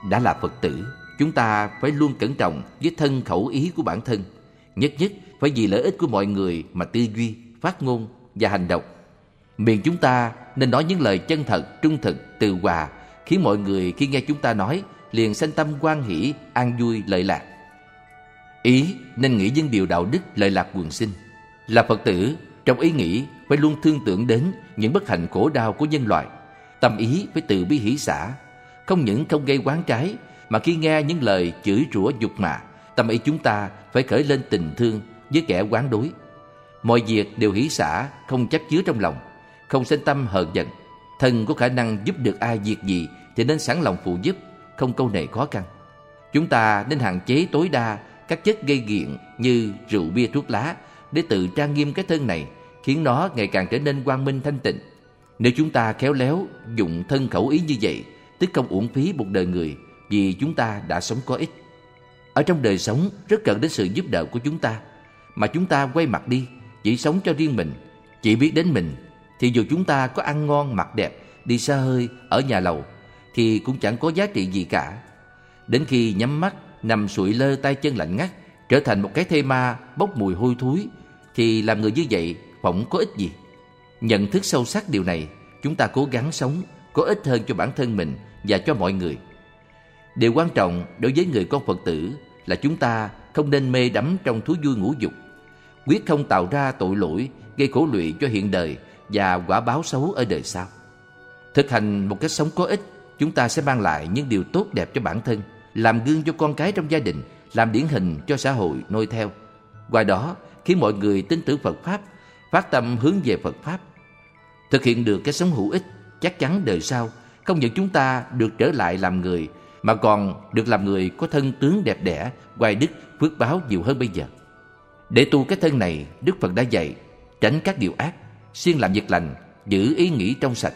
Đã là Phật tử, chúng ta phải luôn cẩn trọng với thân khẩu ý của bản thân. Nhất nhất phải vì lợi ích của mọi người mà tư duy, phát ngôn và hành động. Miệng chúng ta nên nói những lời chân thật, trung thực, từ hòa, khiến mọi người khi nghe chúng ta nói liền sanh tâm hoan hỷ, an vui, lợi lạc. Ý nên nghĩ những điều đạo đức, lợi lạc quần sinh. Là Phật tử, trong ý nghĩ phải luôn thương tưởng đến những bất hạnh khổ đau của nhân loại. Tâm ý phải từ bi hỷ xả, không những không gây oán trái, mà khi nghe những lời chửi rủa nhục mạ, tâm ý chúng ta phải khởi lên tình thương với kẻ oán đối. Mọi việc đều hỷ xả, không chấp chứa trong lòng, không sinh tâm hờn giận. Thân có khả năng giúp được ai việc gì thì nên sẵn lòng phụ giúp, không câu nệ khó khăn. Chúng ta nên hạn chế tối đa các chất gây nghiện như rượu bia thuốc lá để tự trang nghiêm cái thân này, khiến nó ngày càng trở nên quang minh thanh tịnh. Nếu chúng ta khéo léo dụng thân khẩu ý như vậy, tức không uổng phí một đời người, vì chúng ta đã sống có ích. Ở trong đời sống rất cần đến sự giúp đỡ của chúng ta, mà chúng ta quay mặt đi, chỉ sống cho riêng mình, chỉ biết đến mình, thì dù chúng ta có ăn ngon mặc đẹp, đi xa hơi, ở nhà lầu, thì cũng chẳng có giá trị gì cả. Đến khi nhắm mắt, nằm sụi lơ tay chân lạnh ngắt, trở thành một cái thây ma bốc mùi hôi thối, thì làm người như vậy phỏng có ích gì. Nhận thức sâu sắc điều này, chúng ta cố gắng sống có ích hơn cho bản thân mình và cho mọi người. Điều quan trọng đối với người con Phật tử là chúng ta không nên mê đắm trong thú vui ngũ dục, quyết không tạo ra tội lỗi gây khổ lụy cho hiện đời và quả báo xấu ở đời sau. Thực hành một cách sống có ích, chúng ta sẽ mang lại những điều tốt đẹp cho bản thân, làm gương cho con cái trong gia đình, làm điển hình cho xã hội noi theo. Qua đó khiến mọi người tin tưởng Phật Pháp, phát tâm hướng về Phật Pháp. Thực hiện được cái sống hữu ích, chắc chắn đời sau không những chúng ta được trở lại làm người, mà còn được làm người có thân tướng đẹp đẽ, oai đức, phước báo nhiều hơn bây giờ. Để tu cái thân này, Đức Phật đã dạy tránh các điều ác, siêng làm việc lành, giữ ý nghĩ trong sạch.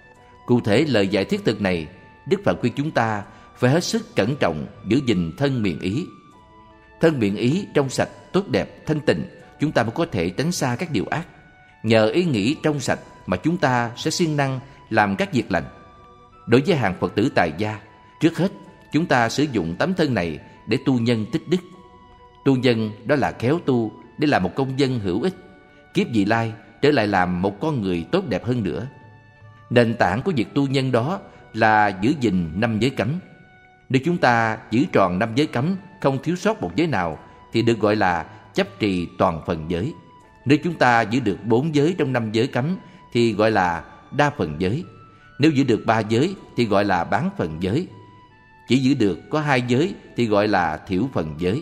Cụ thể lời dạy thiết thực này, Đức Phật khuyên chúng ta phải hết sức cẩn trọng giữ gìn thân miệng ý. Thân miệng ý trong sạch, tốt đẹp, thanh tịnh, chúng ta mới có thể tránh xa các điều ác. Nhờ ý nghĩ trong sạch mà chúng ta sẽ siêng năng làm các việc lành. Đối với hàng Phật tử tại gia, trước hết chúng ta sử dụng tấm thân này để tu nhân tích đức. Tu nhân đó là khéo tu để làm một công dân hữu ích, kiếp vị lai trở lại làm một con người tốt đẹp hơn nữa. Nền tảng của việc tu nhân đó là giữ gìn 5 giới cấm. Nếu chúng ta giữ tròn 5 giới cấm, không thiếu sót một giới nào, thì được gọi là chấp trì toàn phần giới. Nếu chúng ta giữ được 4 giới trong 5 giới cấm thì gọi là đa phần giới. Nếu giữ được 3 giới thì gọi là bán phần giới. Chỉ giữ được có 2 giới thì gọi là thiểu phần giới.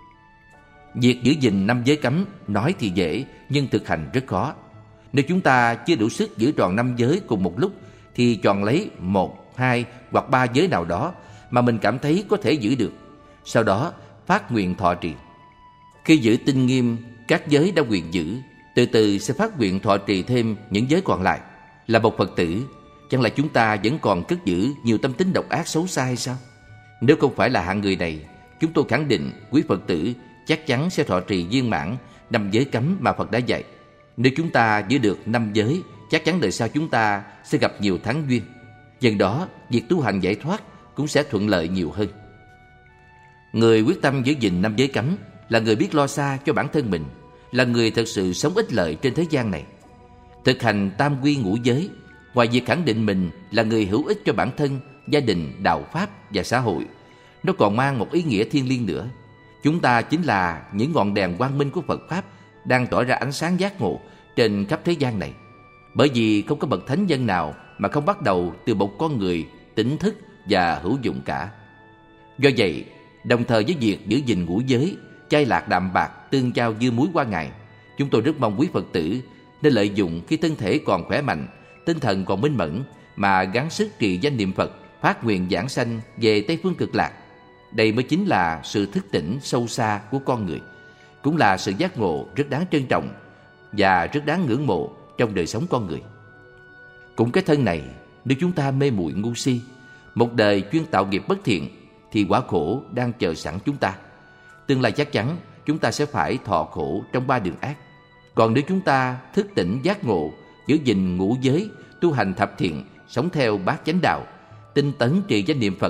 Việc giữ gìn 5 giới cấm nói thì dễ, nhưng thực hành rất khó. Nếu chúng ta chưa đủ sức giữ tròn 5 giới cùng một lúc, thì chọn lấy 1, 2 hoặc 3 giới nào đó mà mình cảm thấy có thể giữ được. Sau đó phát nguyện thọ trì. Khi giữ tinh nghiêm các giới đã quyền giữ, từ từ sẽ phát nguyện thọ trì thêm những giới còn lại. Là một Phật tử, chẳng lẽ chúng ta vẫn còn cất giữ nhiều tâm tính độc ác xấu xa hay sao? Nếu không phải là hạng người này, chúng tôi khẳng định quý Phật tử chắc chắn sẽ thọ trì viên mãn 5 giới cấm mà Phật đã dạy. Nếu chúng ta giữ được 5 giới, chắc chắn đời sau chúng ta sẽ gặp nhiều thắng duyên. Dần đó, việc tu hành giải thoát cũng sẽ thuận lợi nhiều hơn. Người quyết tâm giữ gìn 5 giới cấm là người biết lo xa cho bản thân mình, là người thật sự sống ích lợi trên thế gian này. Thực hành tam quy ngũ giới, ngoài việc khẳng định mình là người hữu ích cho bản thân, gia đình, đạo pháp và xã hội, nó còn mang một ý nghĩa thiêng liêng nữa. Chúng ta chính là những ngọn đèn quang minh của Phật Pháp đang tỏa ra ánh sáng giác ngộ trên khắp thế gian này. Bởi vì không có bậc thánh nhân nào mà không bắt đầu từ một con người tỉnh thức và hữu dụng cả. Do vậy, đồng thời với việc giữ gìn ngũ giới, chay lạc đạm bạc, tương giao dưa muối qua ngày, chúng tôi rất mong quý Phật tử nên lợi dụng khi thân thể còn khỏe mạnh, tinh thần còn minh mẫn mà gắng sức trì danh niệm Phật, phát nguyện giảng sanh về Tây phương Cực Lạc. Đây mới chính là sự thức tỉnh sâu xa của con người, cũng là sự giác ngộ rất đáng trân trọng và rất đáng ngưỡng mộ trong đời sống con người. Cũng cái thân này, nếu chúng ta mê muội ngu si, một đời chuyên tạo nghiệp bất thiện, thì quả khổ đang chờ sẵn chúng ta. Tương lai chắc chắn chúng ta sẽ phải thọ khổ trong 3 đường ác. Còn nếu chúng ta thức tỉnh giác ngộ, giữ gìn ngũ giới, tu hành thập thiện, sống theo bát chánh đạo, tinh tấn trì danh niệm Phật,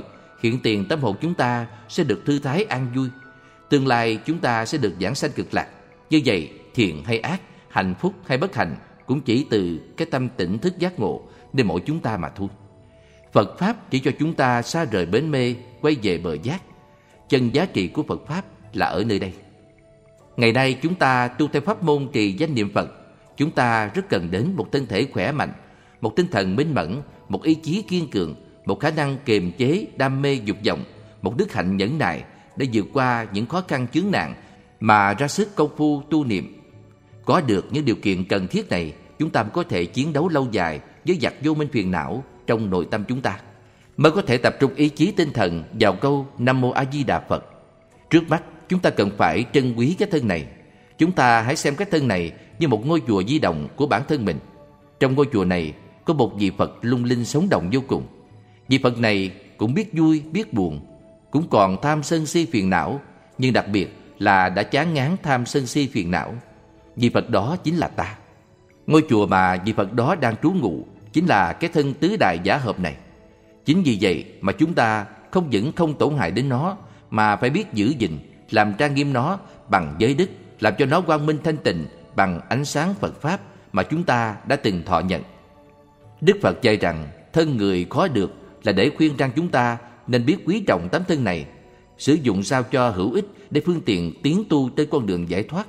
hiện tiền tâm hồn chúng ta sẽ được thư thái an vui. Tương lai chúng ta sẽ được giảng sanh cực lạc. Như vậy, thiện hay ác, hạnh phúc hay bất hạnh cũng chỉ từ cái tâm tỉnh thức giác ngộ nên mỗi chúng ta mà thôi. Phật Pháp chỉ cho chúng ta xa rời bến mê, quay về bờ giác. Chân giá trị của Phật Pháp là ở nơi đây. Ngày nay chúng ta tu theo pháp môn trì danh niệm Phật. Chúng ta rất cần đến một thân thể khỏe mạnh, một tinh thần minh mẫn, một ý chí kiên cường, một khả năng kiềm chế đam mê dục vọng, một đức hạnh nhẫn nại để vượt qua những khó khăn chướng nạn mà ra sức công phu tu niệm. Có được những điều kiện cần thiết này, chúng ta mới có thể chiến đấu lâu dài với giặc vô minh phiền não trong nội tâm chúng ta, mới có thể tập trung ý chí tinh thần vào câu Nam Mô A Di Đà Phật. Trước mắt, chúng ta cần phải trân quý cái thân này. Chúng ta hãy xem cái thân này như một ngôi chùa di động của bản thân mình. Trong ngôi chùa này có một vị Phật lung linh sống động vô cùng. Vị Phật này cũng biết vui, biết buồn, cũng còn tham sân si phiền não, nhưng đặc biệt là đã chán ngán tham sân si phiền não. Vị Phật đó chính là ta. Ngôi chùa mà vị Phật đó đang trú ngụ chính là cái thân tứ đại giả hợp này. Chính vì vậy mà chúng ta không những không tổn hại đến nó, mà phải biết giữ gìn, làm trang nghiêm nó bằng giới đức, làm cho nó quang minh thanh tịnh bằng ánh sáng Phật Pháp mà chúng ta đã từng thọ nhận. Đức Phật dạy rằng thân người khó được là để khuyên rằng chúng ta nên biết quý trọng tấm thân này, sử dụng sao cho hữu ích để phương tiện tiến tu trên con đường giải thoát.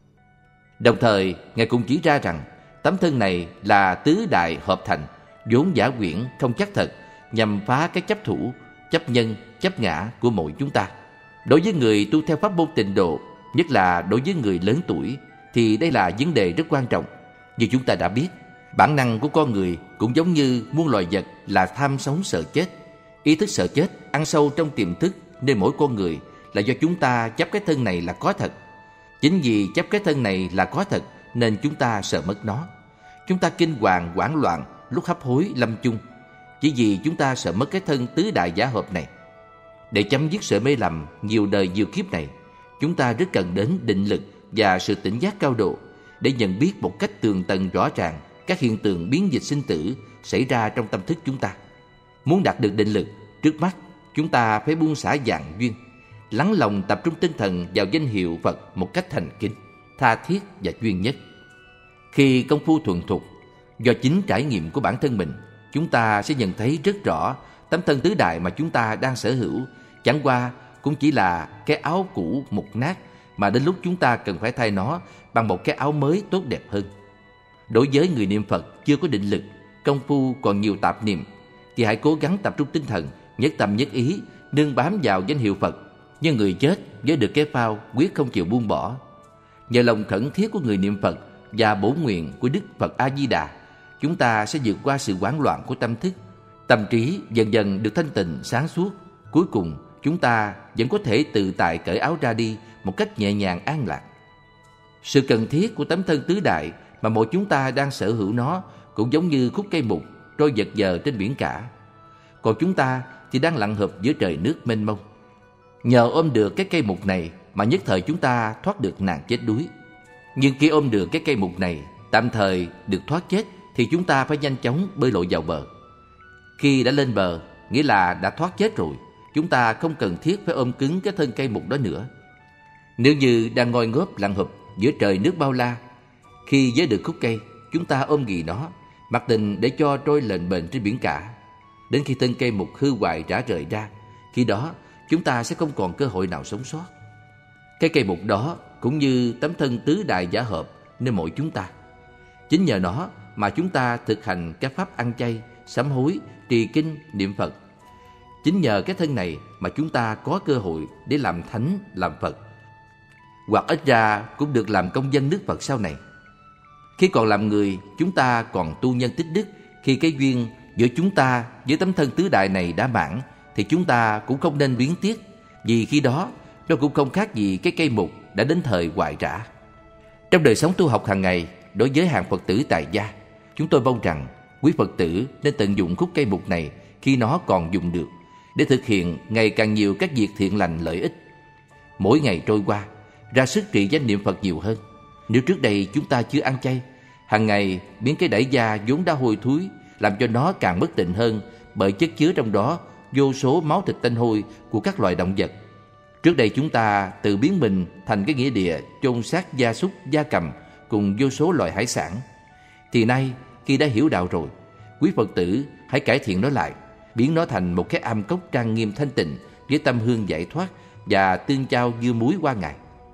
Đồng thời, Ngài cũng chỉ ra rằng tấm thân này là tứ đại hợp thành, vốn giả quyển không chắc thật, nhằm phá cái chấp thủ, chấp nhân, chấp ngã của mỗi chúng ta. Đối với người tu theo pháp môn tịnh độ, nhất là đối với người lớn tuổi, thì đây là vấn đề rất quan trọng. Như chúng ta đã biết, bản năng của con người cũng giống như muôn loài vật là tham sống sợ chết. Ý thức sợ chết ăn sâu trong tiềm thức nên mỗi con người là do chúng ta chấp cái thân này là có thật. Chính vì chấp cái thân này là có thật nên chúng ta sợ mất nó. Chúng ta kinh hoàng, hoảng loạn lúc hấp hối lâm chung, chỉ vì chúng ta sợ mất cái thân tứ đại giả hợp này. Để chấm dứt sự mê lầm nhiều đời nhiều kiếp này, chúng ta rất cần đến định lực và sự tỉnh giác cao độ để nhận biết một cách tường tận rõ ràng các hiện tượng biến dịch sinh tử xảy ra trong tâm thức chúng ta. Muốn đạt được định lực, trước mắt chúng ta phải buông xả dạng duyên, lắng lòng tập trung tinh thần vào danh hiệu Phật một cách thành kính, tha thiết và chuyên nhất. Khi công phu thuần thục, do chính trải nghiệm của bản thân mình, chúng ta sẽ nhận thấy rất rõ tấm thân tứ đại mà chúng ta đang sở hữu chẳng qua cũng chỉ là cái áo cũ mục nát, mà đến lúc chúng ta cần phải thay nó bằng một cái áo mới tốt đẹp hơn. Đối với người niệm Phật chưa có định lực, công phu còn nhiều tạp niệm, thì hãy cố gắng tập trung tinh thần, nhất tâm nhất ý, nương bám vào danh hiệu Phật. Như người chết với được cái phao quyết không chịu buông bỏ. Nhờ lòng khẩn thiết của người niệm Phật và bổ nguyện của Đức Phật A Di Đà, chúng ta sẽ vượt qua sự hoảng loạn của tâm thức. Tâm trí dần dần được thanh tịnh sáng suốt. Cuối cùng chúng ta vẫn có thể tự tại cởi áo ra đi một cách nhẹ nhàng an lạc. Sự cần thiết của tấm thân tứ đại mà mỗi chúng ta đang sở hữu nó cũng giống như khúc cây mục trôi vật vờ trên biển cả. Còn chúng ta thì đang lặn hụp giữa trời nước mênh mông. Nhờ ôm được cái cây mục này mà nhất thời chúng ta thoát được nạn chết đuối. Nhưng khi ôm được cái cây mục này tạm thời được thoát chết thì chúng ta phải nhanh chóng bơi lội vào bờ. Khi đã lên bờ, nghĩa là đã thoát chết rồi, chúng ta không cần thiết phải ôm cứng cái thân cây mục đó nữa. Nếu như đang ngồi ngớp lặn hụp giữa trời nước bao la, khi với được khúc cây, chúng ta ôm ghì nó, mặc định để cho trôi lềnh bềnh trên biển cả. Đến khi thân cây mục hư hoại rã rời ra, khi đó chúng ta sẽ không còn cơ hội nào sống sót. Cái cây mục đó cũng như tấm thân tứ đại giả hợp nên mỗi chúng ta. Chính nhờ nó mà chúng ta thực hành các pháp ăn chay, sám hối, trì kinh, niệm Phật. Chính nhờ cái thân này mà chúng ta có cơ hội để làm thánh, làm Phật, hoặc ít ra cũng được làm công dân nước Phật sau này. Khi còn làm người, chúng ta còn tu nhân tích đức. Khi cái duyên giữa chúng ta với tấm thân tứ đại này đã mãn, thì chúng ta cũng không nên luyến tiếc, vì khi đó nó cũng không khác gì cái cây mục đã đến thời hoại rã. Trong đời sống tu học hàng ngày, đối với hàng Phật tử tại gia, chúng tôi mong rằng quý Phật tử nên tận dụng khúc cây mục này khi nó còn dùng được, để thực hiện ngày càng nhiều các việc thiện lành lợi ích. Mỗi ngày trôi qua, ra sức trì danh niệm Phật nhiều hơn. Nếu trước đây chúng ta chưa ăn chay, hàng ngày biến cái đẩy da vốn đã hôi thối, làm cho nó càng bất tịnh hơn, bởi chất chứa trong đó vô số máu thịt tanh hôi của các loài động vật. Trước đây chúng ta tự biến mình thành cái nghĩa địa chôn xác gia súc, gia cầm cùng vô số loài hải sản. Thì nay khi đã hiểu đạo rồi, quý Phật tử hãy cải thiện nó lại, biến nó thành một cái am cốc trang nghiêm thanh tịnh với tâm hương giải thoát và tương trao dưa muối qua ngày.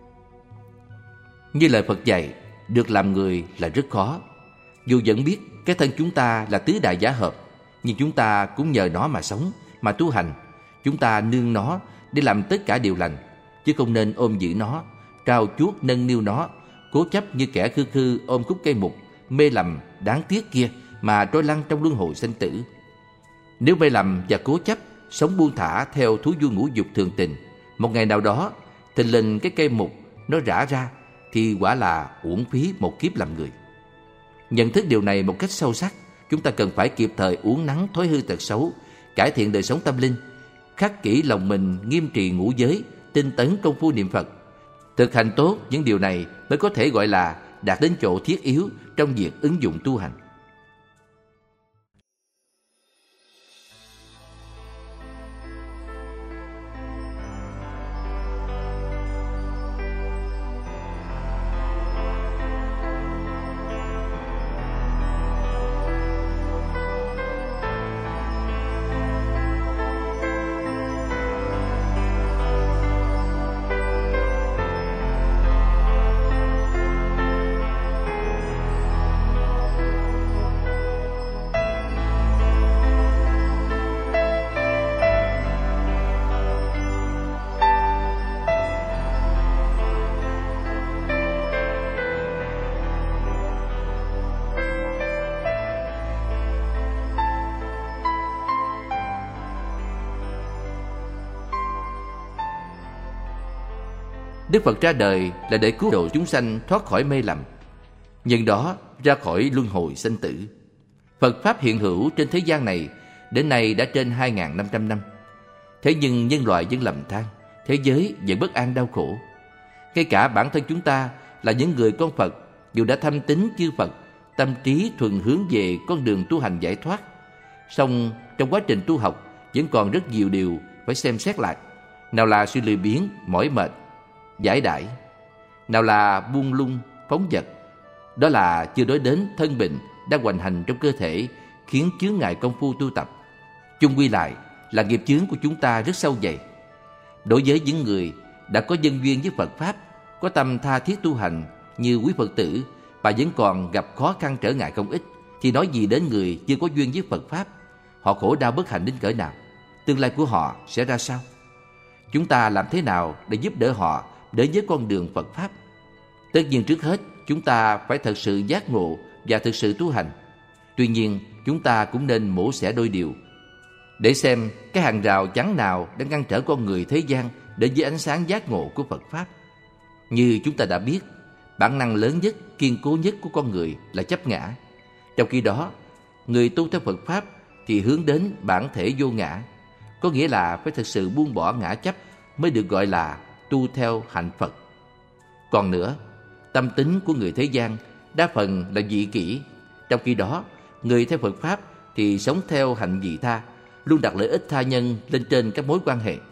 Như lời Phật dạy, được làm người là rất khó. Dù vẫn biết cái thân chúng ta là tứ đại giả hợp, nhưng chúng ta cũng nhờ nó mà sống, mà tu hành. Chúng ta nương nó để làm tất cả điều lành, chứ không nên ôm giữ nó, trao chuốt nâng niu nó, cố chấp như kẻ khư khư ôm khúc cây mục, mê lầm đáng tiếc kia mà trôi lăn trong luân hồi sanh tử. Nếu mê lầm và cố chấp, sống buông thả theo thú vui ngũ dục thường tình, một ngày nào đó thình lình cái cây mục nó rã ra, thì quả là uổng phí một kiếp làm người. Nhận thức điều này một cách sâu sắc, chúng ta cần phải kịp thời uốn nắn thói hư tật xấu, cải thiện đời sống tâm linh, khắc kỹ lòng mình nghiêm trì ngũ giới, tinh tấn công phu niệm Phật. Thực hành tốt những điều này mới có thể gọi là đạt đến chỗ thiết yếu trong việc ứng dụng tu hành. Đức Phật ra đời là để cứu độ chúng sanh thoát khỏi mê lầm, nhân đó ra khỏi luân hồi sanh tử. Phật Pháp hiện hữu trên thế gian này đến nay đã trên 2.500 năm. Thế nhưng nhân loại vẫn lầm than, thế giới vẫn bất an đau khổ. Ngay cả bản thân chúng ta là những người con Phật, dù đã thâm tín chư Phật, tâm trí thuần hướng về con đường tu hành giải thoát, song trong quá trình tu học vẫn còn rất nhiều điều phải xem xét lại. Nào là sự lười biếng, mỏi mệt, giải đãi, nào là buông lung, phóng dật. Đó là chưa nói đến thân bệnh đang hoành hành trong cơ thể, khiến chướng ngại công phu tu tập. Chung quy lại là nghiệp chướng của chúng ta rất sâu dày. Đối với những người đã có nhân duyên với Phật Pháp, có tâm tha thiết tu hành như quý Phật tử, mà vẫn còn gặp khó khăn trở ngại không ít, thì nói gì đến người chưa có duyên với Phật Pháp. Họ khổ đau bất hạnh đến cỡ nào, tương lai của họ sẽ ra sao? Chúng ta làm thế nào để giúp đỡ họ đến với con đường Phật Pháp? Tất nhiên trước hết chúng ta phải thật sự giác ngộ và thực sự tu hành. Tuy nhiên chúng ta cũng nên mổ xẻ đôi điều, để xem cái hàng rào chắn nào đang ngăn trở con người thế gian đến với ánh sáng giác ngộ của Phật Pháp. Như chúng ta đã biết, bản năng lớn nhất, kiên cố nhất của con người là chấp ngã. Trong khi đó, người tu theo Phật Pháp thì hướng đến bản thể vô ngã, có nghĩa là phải thực sự buông bỏ ngã chấp mới được gọi là tu theo hạnh Phật. Còn nữa, tâm tính của người thế gian đa phần là dị kỷ. Trong khi đó, người theo Phật Pháp thì sống theo hạnh vị tha, luôn đặt lợi ích tha nhân lên trên các mối quan hệ.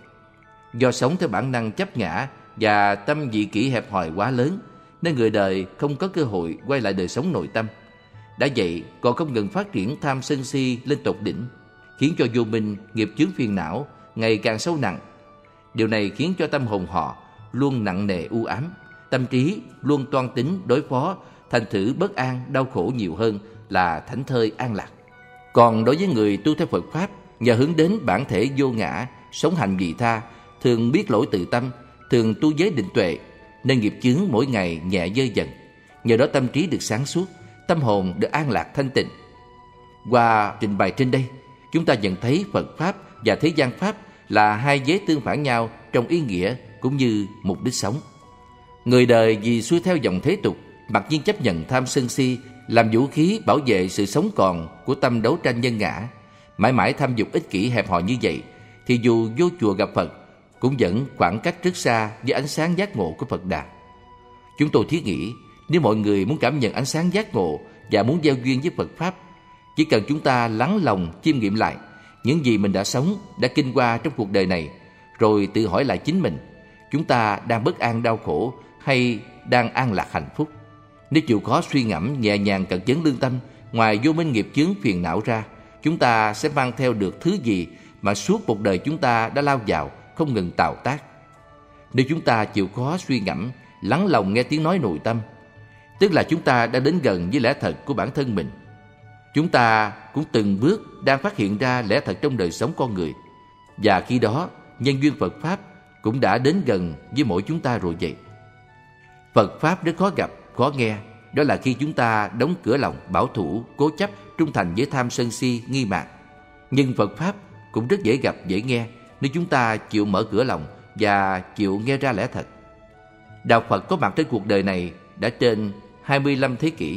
Do sống theo bản năng chấp ngã và tâm dị kỷ hẹp hòi quá lớn, nên người đời không có cơ hội quay lại đời sống nội tâm. Đã vậy còn không ngừng phát triển tham sân si lên tột đỉnh, khiến cho vô minh nghiệp chướng phiền não ngày càng sâu nặng. Điều này khiến cho tâm hồn họ luôn nặng nề u ám, tâm trí luôn toan tính đối phó, thành thử bất an, đau khổ nhiều hơn là thảnh thơi an lạc. Còn đối với người tu theo Phật Pháp, nhờ hướng đến bản thể vô ngã, sống hạnh vị tha, thường biết lỗi tự tâm, thường tu giới định tuệ, nên nghiệp chướng mỗi ngày nhẹ dơi dần. Nhờ đó tâm trí được sáng suốt, tâm hồn được an lạc thanh tịnh. Qua trình bày trên đây, chúng ta nhận thấy Phật Pháp và thế gian Pháp là hai giới tương phản nhau trong ý nghĩa cũng như mục đích sống. Người đời vì xuôi theo dòng thế tục, mặc nhiên chấp nhận tham sân si làm vũ khí bảo vệ sự sống còn của tâm đấu tranh nhân ngã, mãi mãi tham dục ích kỷ hẹp hòi như vậy, thì dù vô chùa gặp Phật cũng vẫn khoảng cách rất xa với ánh sáng giác ngộ của Phật Đà. Chúng tôi thiết nghĩ, nếu mọi người muốn cảm nhận ánh sáng giác ngộ và muốn giao duyên với Phật Pháp, chỉ cần chúng ta lắng lòng chiêm nghiệm lại những gì mình đã sống, đã kinh qua trong cuộc đời này, rồi tự hỏi lại chính mình, chúng ta đang bất an đau khổ hay đang an lạc hạnh phúc? Nếu chịu khó suy ngẫm nhẹ nhàng cẩn vấn lương tâm, ngoài vô minh nghiệp chướng phiền não ra, chúng ta sẽ mang theo được thứ gì mà suốt một đời chúng ta đã lao vào, không ngừng tạo tác. Nếu chúng ta chịu khó suy ngẫm, lắng lòng nghe tiếng nói nội tâm, tức là chúng ta đã đến gần với lẽ thật của bản thân mình. Chúng ta cũng từng bước đang phát hiện ra lẽ thật trong đời sống con người. Và khi đó, nhân duyên Phật Pháp cũng đã đến gần với mỗi chúng ta rồi vậy. Phật Pháp rất khó gặp, khó nghe. Đó là khi chúng ta đóng cửa lòng, bảo thủ, cố chấp, trung thành với tham sân si, nghi mạn. Nhưng Phật Pháp cũng rất dễ gặp, dễ nghe nếu chúng ta chịu mở cửa lòng và chịu nghe ra lẽ thật. Đạo Phật có mặt trên cuộc đời này đã trên 25 thế kỷ.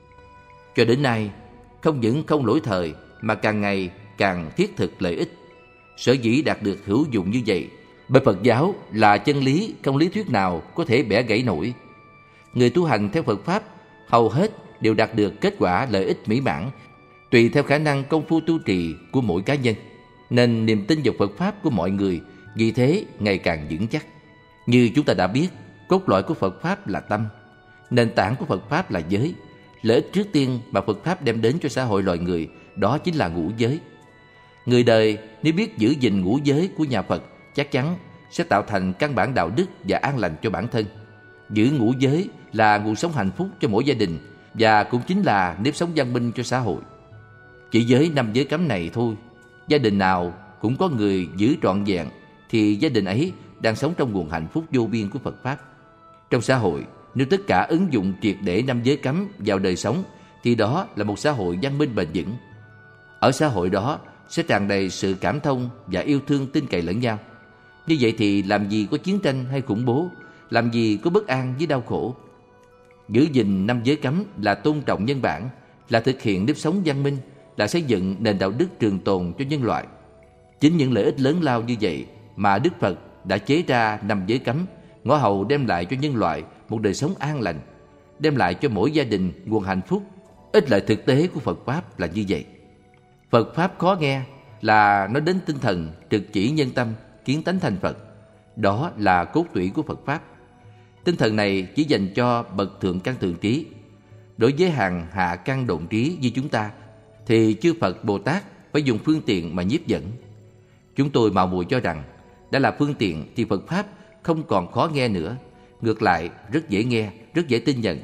Cho đến nay, không những không lỗi thời mà càng ngày càng thiết thực lợi ích. Sở dĩ đạt được hữu dụng như vậy bởi Phật giáo là chân lý không lý thuyết nào có thể bẻ gãy nổi. Người tu hành theo Phật Pháp hầu hết đều đạt được kết quả lợi ích mỹ mãn, tùy theo khả năng công phu tu trì của mỗi cá nhân. Nên niềm tin vào Phật Pháp của mọi người vì thế ngày càng vững chắc. Như chúng ta đã biết, cốt lõi của Phật Pháp là tâm, nền tảng của Phật Pháp là giới. Lợi ích trước tiên mà Phật Pháp đem đến cho xã hội loài người đó chính là ngũ giới. Người đời nếu biết giữ gìn ngũ giới của nhà Phật chắc chắn sẽ tạo thành căn bản đạo đức và an lành cho bản thân. Giữ ngũ giới là nguồn sống hạnh phúc cho mỗi gia đình và cũng chính là nếp sống văn minh cho xã hội. Chỉ với 5 giới cấm này thôi, gia đình nào cũng có người giữ trọn vẹn thì gia đình ấy đang sống trong nguồn hạnh phúc vô biên của Phật Pháp. Trong xã hội, nếu tất cả ứng dụng triệt để 5 giới cấm vào đời sống thì đó là một xã hội văn minh bền vững. Ở xã hội đó sẽ tràn đầy sự cảm thông và yêu thương tin cậy lẫn nhau. Như vậy thì làm gì có chiến tranh hay khủng bố, làm gì có bất an với đau khổ. Giữ gìn 5 giới cấm là tôn trọng nhân bản, là thực hiện nếp sống văn minh, là xây dựng nền đạo đức trường tồn cho nhân loại. Chính những lợi ích lớn lao như vậy mà Đức Phật đã chế ra 5 giới cấm, ngõ hầu đem lại cho nhân loại một đời sống an lành, đem lại cho mỗi gia đình nguồn hạnh phúc. Ích lợi thực tế của Phật Pháp là như vậy. Phật Pháp khó nghe là nói đến tinh thần trực chỉ nhân tâm, kiến tánh thành Phật. Đó là cốt tủy của Phật Pháp. Tinh thần này chỉ dành cho bậc thượng căn thượng trí. Đối với hàng hạ căn độn trí như chúng ta thì chư Phật Bồ Tát phải dùng phương tiện mà nhiếp dẫn. Chúng tôi mạo muội cho rằng đã là phương tiện thì Phật Pháp không còn khó nghe nữa. Ngược lại rất dễ nghe, rất dễ tin nhận.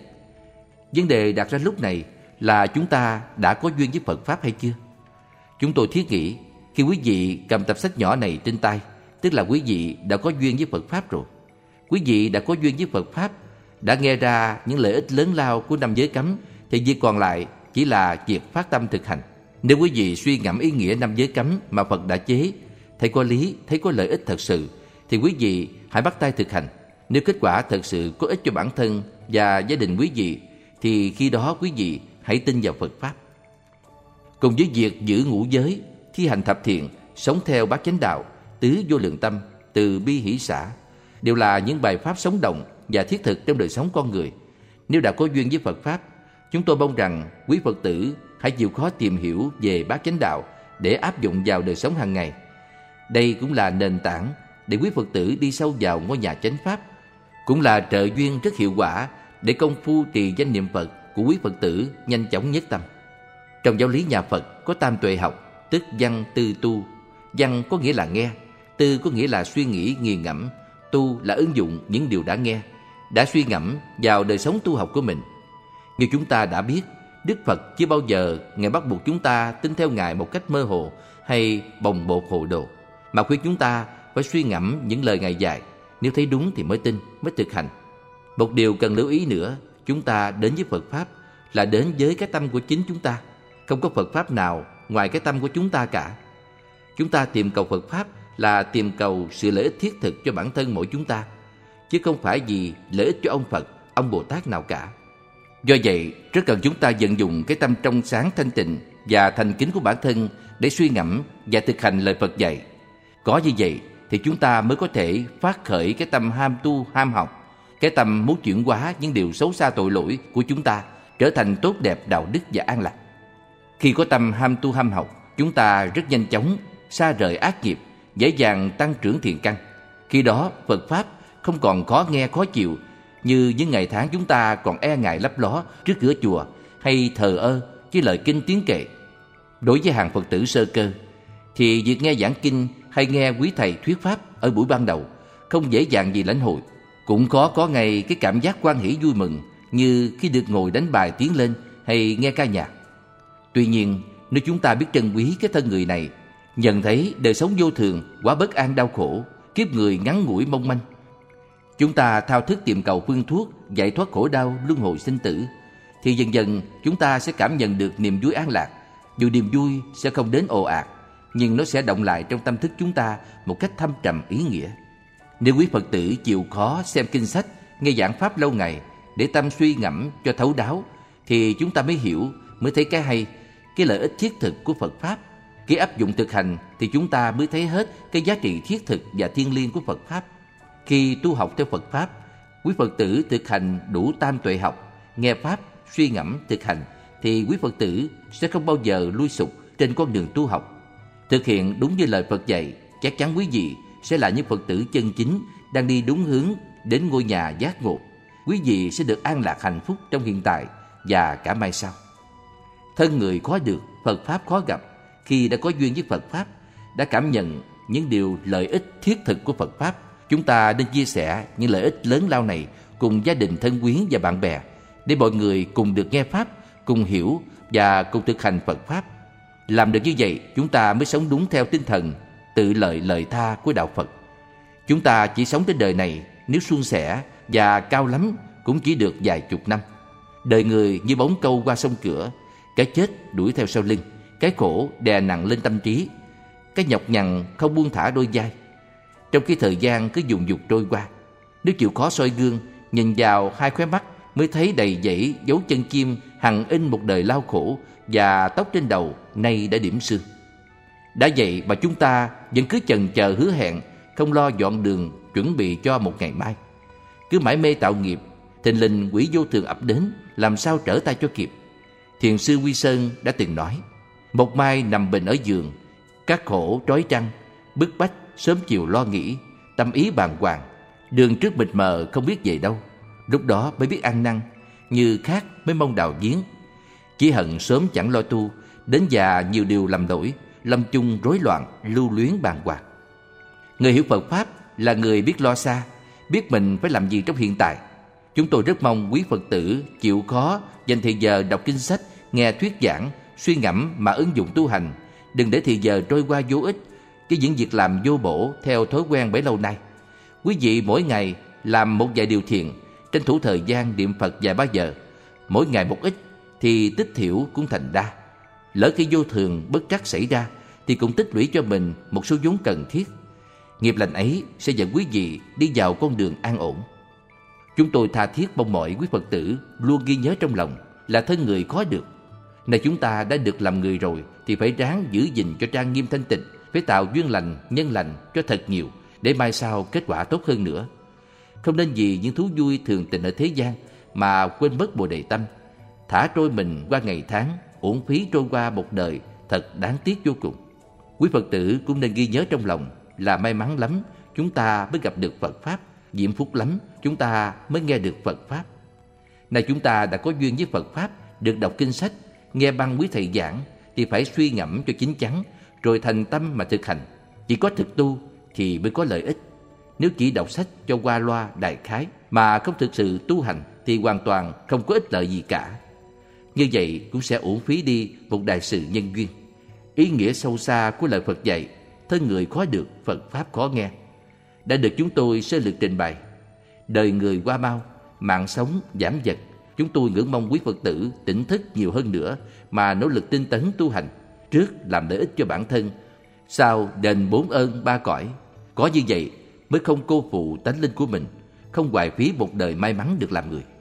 Vấn đề đặt ra lúc này là chúng ta đã có duyên với Phật Pháp hay chưa? Chúng tôi thiết nghĩ khi quý vị cầm tập sách nhỏ này trên tay, tức là quý vị đã có duyên với Phật Pháp rồi. Quý vị đã có duyên với Phật Pháp, đã nghe ra những lợi ích lớn lao của 5 giới cấm, thì việc còn lại chỉ là việc phát tâm thực hành. Nếu quý vị suy ngẫm ý nghĩa 5 giới cấm mà Phật đã chế, thấy có lý, thấy có lợi ích thật sự, thì quý vị hãy bắt tay thực hành. Nếu kết quả thật sự có ích cho bản thân và gia đình quý vị, thì khi đó quý vị hãy tin vào Phật Pháp. Cùng với việc giữ ngũ giới, thi hành thập thiện, sống theo bát chánh đạo, tứ vô lượng tâm, từ bi hỷ xả, đều là những bài pháp sống động và thiết thực trong đời sống con người. Nếu đã có duyên với Phật Pháp, chúng tôi mong rằng quý Phật tử hãy chịu khó tìm hiểu về bát chánh đạo để áp dụng vào đời sống hàng ngày. Đây cũng là nền tảng để quý Phật tử đi sâu vào ngôi nhà chánh Pháp, cũng là trợ duyên rất hiệu quả để công phu trì danh niệm Phật của quý Phật tử nhanh chóng nhất tâm. Trong giáo lý nhà Phật có tam tuệ học, tức văn tư tu. Văn có nghĩa là nghe, tư có nghĩa là suy nghĩ nghiền ngẫm, tu là ứng dụng những điều đã nghe, đã suy ngẫm vào đời sống tu học của mình. Như chúng ta đã biết, Đức Phật chưa bao giờ Ngài bắt buộc chúng ta tin theo Ngài một cách mơ hồ hay bồng bột hồ đồ, mà khuyên chúng ta phải suy ngẫm những lời Ngài dạy. Nếu thấy đúng thì mới tin, mới thực hành. Một điều cần lưu ý nữa, chúng ta đến với Phật Pháp là đến với cái tâm của chính chúng ta. Không có Phật Pháp nào ngoài cái tâm của chúng ta cả. Chúng ta tìm cầu Phật Pháp là tìm cầu sự lợi ích thiết thực cho bản thân mỗi chúng ta, chứ không phải vì lợi ích cho ông Phật, ông Bồ Tát nào cả. Do vậy, rất cần chúng ta vận dụng cái tâm trong sáng thanh tịnh và thành kính của bản thân để suy ngẫm và thực hành lời Phật dạy. Có như vậy thì chúng ta mới có thể phát khởi cái tâm ham tu, ham học, cái tâm muốn chuyển hóa những điều xấu xa tội lỗi của chúng ta trở thành tốt đẹp, đạo đức và an lạc. Khi có tâm ham tu ham học chúng ta rất nhanh chóng xa rời ác nghiệp, dễ dàng tăng trưởng thiện căn. Khi đó Phật Pháp không còn khó nghe khó chịu như những ngày tháng chúng ta còn e ngại lấp ló trước cửa chùa hay thờ ơ với lời kinh tiếng kệ. Đối với hàng Phật tử sơ cơ thì việc nghe giảng kinh hay nghe quý thầy thuyết pháp ở buổi ban đầu không dễ dàng gì lãnh hội, cũng khó có ngay cái cảm giác hoan hỷ vui mừng như khi được ngồi đánh bài tiến lên hay nghe ca nhạc. Tuy nhiên, nếu chúng ta biết trân quý cái thân người này, nhận thấy đời sống vô thường, quá bất an đau khổ, kiếp người ngắn ngủi mong manh, chúng ta thao thức tìm cầu phương thuốc giải thoát khổ đau luân hồi sinh tử, thì dần dần chúng ta sẽ cảm nhận được niềm vui an lạc. Dù niềm vui sẽ không đến ồ ạt, nhưng nó sẽ động lại trong tâm thức chúng ta một cách thâm trầm ý nghĩa. Nếu quý Phật tử chịu khó xem kinh sách, nghe giảng pháp lâu ngày để tâm suy ngẫm cho thấu đáo, thì chúng ta mới hiểu, mới thấy cái hay, cái lợi ích thiết thực của Phật Pháp. Khi áp dụng thực hành thì chúng ta mới thấy hết cái giá trị thiết thực và thiêng liêng của Phật Pháp. Khi tu học theo Phật Pháp, quý Phật tử thực hành đủ tam tuệ học, nghe Pháp, suy ngẫm, thực hành, thì quý Phật tử sẽ không bao giờ lui sụp trên con đường tu học. Thực hiện đúng như lời Phật dạy, chắc chắn quý vị sẽ là những Phật tử chân chính đang đi đúng hướng đến ngôi nhà giác ngộ. Quý vị sẽ được an lạc hạnh phúc trong hiện tại và cả mai sau. Thân người khó được, Phật Pháp khó gặp. Khi đã có duyên với Phật Pháp, đã cảm nhận những điều lợi ích thiết thực của Phật Pháp, chúng ta nên chia sẻ những lợi ích lớn lao này cùng gia đình thân quyến và bạn bè, để mọi người cùng được nghe Pháp, cùng hiểu và cùng thực hành Phật Pháp. Làm được như vậy, chúng ta mới sống đúng theo tinh thần tự lợi lợi tha của Đạo Phật. Chúng ta chỉ sống trên đời này, nếu suôn sẻ và cao lắm cũng chỉ được vài chục năm. Đời người như bóng câu qua sông cửa, cái chết đuổi theo sau lưng, cái khổ đè nặng lên tâm trí, cái nhọc nhằn không buông thả đôi vai. Trong khi thời gian cứ dùng dục trôi qua, nếu chịu khó soi gương, nhìn vào hai khóe mắt mới thấy đầy dẫy dấu chân chim hằn in một đời lao khổ, và tóc trên đầu nay đã điểm sương. Đã vậy mà chúng ta vẫn cứ chần chờ hứa hẹn, không lo dọn đường chuẩn bị cho một ngày mai. Cứ mãi mê tạo nghiệp, thình lình quỷ vô thường ập đến, làm sao trở tay cho kịp. Thiền sư Quy Sơn đã từng nói, một mai nằm bệnh ở giường, các khổ trói trăng, bức bách sớm chiều lo nghĩ, tâm ý bàng hoàng, đường trước mịt mờ không biết về đâu. Lúc đó mới biết ăn năn, như khát mới mong đào giếng. Chỉ hận sớm chẳng lo tu, đến già nhiều điều lầm lỗi, lâm chung rối loạn, lưu luyến bàng hoàng. Người hiểu Phật Pháp là người biết lo xa, biết mình phải làm gì trong hiện tại. Chúng tôi rất mong quý Phật tử chịu khó dành thời giờ đọc kinh sách, nghe thuyết giảng, suy ngẫm mà ứng dụng tu hành. Đừng để thời giờ trôi qua vô ích với những việc làm vô bổ theo thói quen bấy lâu nay. Quý vị mỗi ngày làm một vài điều thiện, tranh thủ thời gian niệm Phật vài ba giờ, mỗi ngày một ít, thì tích thiểu cũng thành đa. Lỡ khi vô thường bất trắc xảy ra thì cũng tích lũy cho mình một số vốn cần thiết. Nghiệp lành ấy sẽ dẫn quý vị đi vào con đường an ổn. Chúng tôi tha thiết mong mỏi quý Phật tử luôn ghi nhớ trong lòng là thân người khó được. Này chúng ta đã được làm người rồi thì phải ráng giữ gìn cho trang nghiêm thanh tịnh, phải tạo duyên lành, nhân lành cho thật nhiều, để mai sau kết quả tốt hơn nữa. Không nên vì những thú vui thường tình ở thế gian mà quên mất Bồ Đề tâm, thả trôi mình qua ngày tháng, uổng phí trôi qua một đời thật đáng tiếc vô cùng. Quý Phật tử cũng nên ghi nhớ trong lòng là may mắn lắm chúng ta mới gặp được Phật Pháp, diễm phúc lắm chúng ta mới nghe được Phật Pháp. Này chúng ta đã có duyên với Phật Pháp, được đọc kinh sách, nghe băng quý thầy giảng, thì phải suy ngẫm cho chín chắn, rồi thành tâm mà thực hành. Chỉ có thực tu thì mới có lợi ích. Nếu chỉ đọc sách cho qua loa đại khái mà không thực sự tu hành thì hoàn toàn không có ích lợi gì cả. Như vậy cũng sẽ uổng phí đi một đại sự nhân duyên. Ý nghĩa sâu xa của lời Phật dạy, thân người khó được, Phật Pháp khó nghe, đã được chúng tôi sơ lược trình bày. Đời người qua mau, mạng sống giảm dần. Chúng tôi ngưỡng mong quý Phật tử tỉnh thức nhiều hơn nữa mà nỗ lực tinh tấn tu hành, trước làm lợi ích cho bản thân, sau đền bốn ơn ba cõi. Có như vậy mới không cô phụ tánh linh của mình, không hoài phí một đời may mắn được làm người.